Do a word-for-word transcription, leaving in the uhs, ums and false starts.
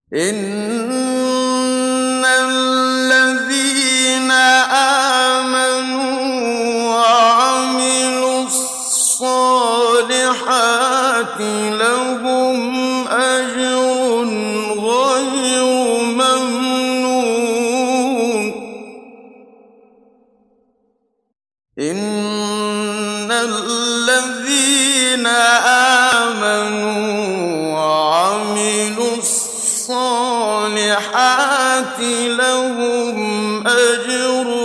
إِنَّ الَّذِينَ آمَنُوا وَعَمِلُوا الصَّالِحَاتِ لَهُمْ أَجْرٌ غَيْرُ مَمْنُونٍ إِنَّ الَّذِينَ آمَنُوا وَعَمِلُوا الصَّالِحَاتِ لَهُمْ أَجْرٌ